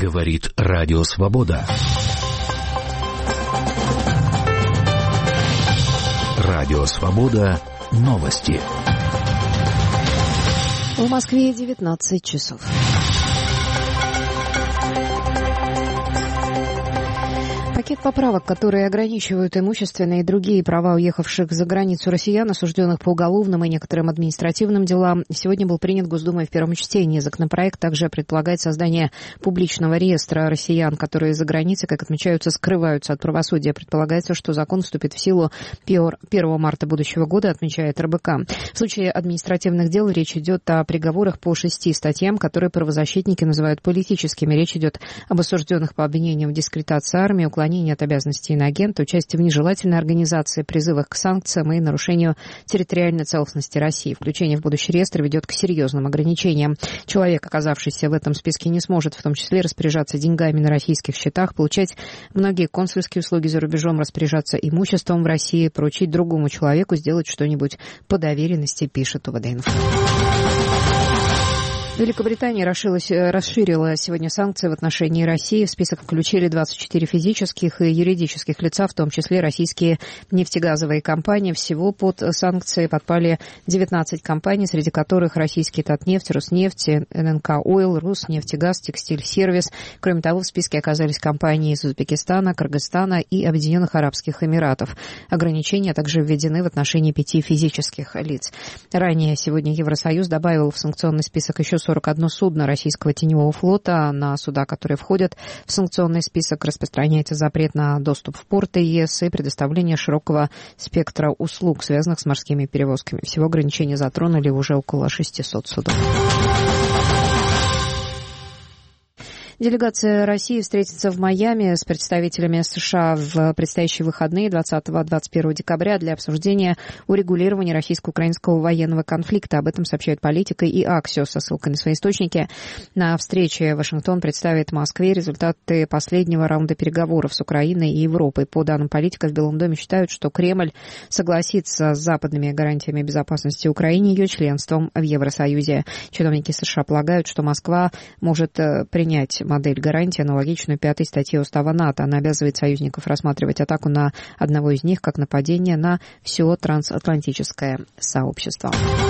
Говорит Радио Свобода. Радио Свобода. Новости. В Москве 19 часов. Пакет поправок, которые ограничивают имущественные и другие права уехавших за границу россиян, осужденных по уголовным и некоторым административным делам, сегодня был принят Госдумой в первом чтении. Законопроект также предполагает создание публичного реестра россиян, которые за границей, как отмечаются, скрываются от правосудия. Предполагается, что закон вступит в силу 1 марта будущего года, отмечает РБК. В случае административных дел речь идет о приговорах по 6 статьям, которые правозащитники называют политическими. Речь идет об осужденных по обвинениям в дискредитации армии, уклонении от обязанностей иноагента, участие в нежелательной организации, призывах к санкциям и нарушению территориальной целостности России. Включение в будущий реестр ведет к серьезным ограничениям. Человек, оказавшийся в этом списке, не сможет в том числе распоряжаться деньгами на российских счетах, получать многие консульские услуги за рубежом, распоряжаться имуществом в России, поручить другому человеку сделать что-нибудь по доверенности, пишет УВД-Инфо. Великобритания расширила сегодня санкции в отношении России. В список включили 24 физических и юридических лица, в том числе российские нефтегазовые компании. Всего под санкции подпали 19 компаний, среди которых российский Татнефть, Роснефть, ННК Ойл, Роснефтегаз, Текстиль-сервис. Кроме того, в списке оказались компании из Узбекистана, Кыргызстана и Объединенных Арабских Эмиратов. Ограничения также введены в отношении 5 физических лиц. Ранее сегодня Евросоюз добавил в санкционный список еще 41 судно российского теневого флота. На суда, которые входят в санкционный список, распространяется запрет на доступ в порты ЕС и предоставление широкого спектра услуг, связанных с морскими перевозками. Всего ограничения затронули уже около 600 судов. Делегация России встретится в Майами с представителями США в предстоящие выходные 20-21 декабря для обсуждения урегулирования российско-украинского военного конфликта. Об этом сообщает Политика и Axios со ссылкой на свои источники. На встрече Вашингтон представит Москве результаты последнего раунда переговоров с Украиной и Европой. По данным Политика, в Белом доме считают, что Кремль согласится с западными гарантиями безопасности Украине и ее членством в Евросоюзе. Чиновники США полагают, что Москва может принять модель гарантии, аналогичную 5 статье Устава НАТО. Она обязывает союзников рассматривать атаку на одного из них как нападение на все трансатлантическое сообщество.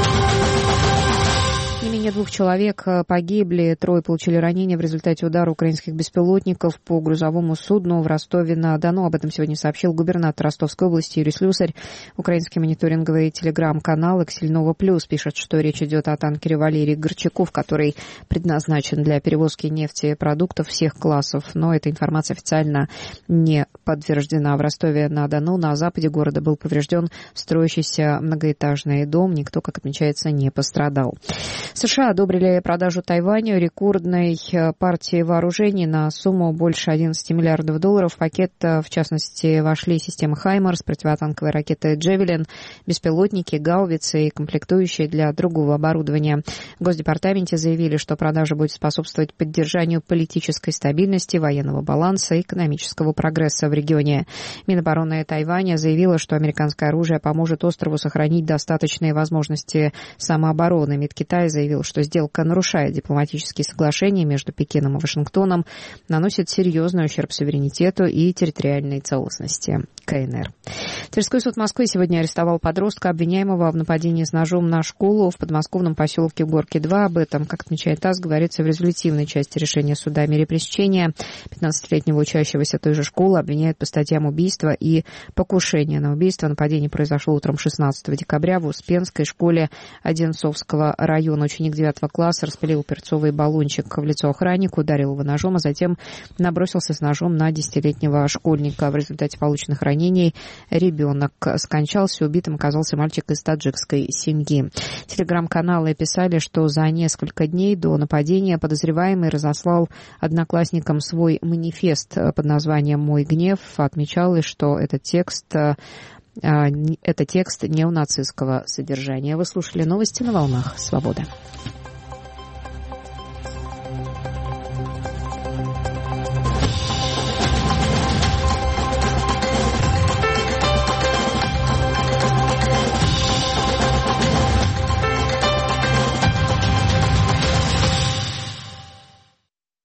Не менее 2 человек погибли, 3 получили ранения в результате удара украинских беспилотников по грузовому судну в Ростове-на-Дону. Об этом сегодня сообщил губернатор Ростовской области Юрий Слюсарь. Украинский мониторинговый телеграм-канал «Эксельнова Плюс» пишет, что речь идет о танкере Валерий Горчаков, который предназначен для перевозки нефтепродуктов всех классов. Но эта информация официально не подтверждена. В Ростове-на-Дону на западе города был поврежден строящийся многоэтажный дом. Никто, как отмечается, не пострадал. США одобрили продажу Тайваню рекордной партии вооружений на сумму больше 11 миллиардов долларов. В пакет, в частности, вошли системы «Хаймарс», противотанковые ракеты «Джевелин», беспилотники, гаубицы и комплектующие для другого оборудования. В Госдепартаменте заявили, что продажа будет способствовать поддержанию политической стабильности, военного баланса и экономического прогресса в регионе. Минобороны Тайваня заявила, что американское оружие поможет острову сохранить достаточные возможности самообороны. МИД Китая заявил, что сделка нарушает дипломатические соглашения между Пекином и Вашингтоном, наносит серьезный ущерб суверенитету и территориальной целостности КНР. Тверской суд Москвы сегодня арестовал подростка, обвиняемого в нападении с ножом на школу в подмосковном поселке Горки-2. Об этом, как отмечает ТАСС, говорится в резолютивной части решения суда о мере пресечения. 15-летнего учащегося той же школы обвиняют по статьям убийства и покушения на убийство. Нападение произошло утром 16 декабря в Успенской школе Одинцовского района. Ученик 9 класса распылил перцовый баллончик в лицо охраннику, ударил его ножом, а затем набросился с ножом на 10-летнего школьника. В результате полученных ранений ребенок скончался. Убитым оказался мальчик из таджикской семьи. Телеграм-каналы писали, что за несколько дней до нападения подозреваемый разослал одноклассникам свой манифест под названием «Мой гнев». Отмечалось, что это текст неонацистского содержания. Вы слушали новости на волнах «Свобода».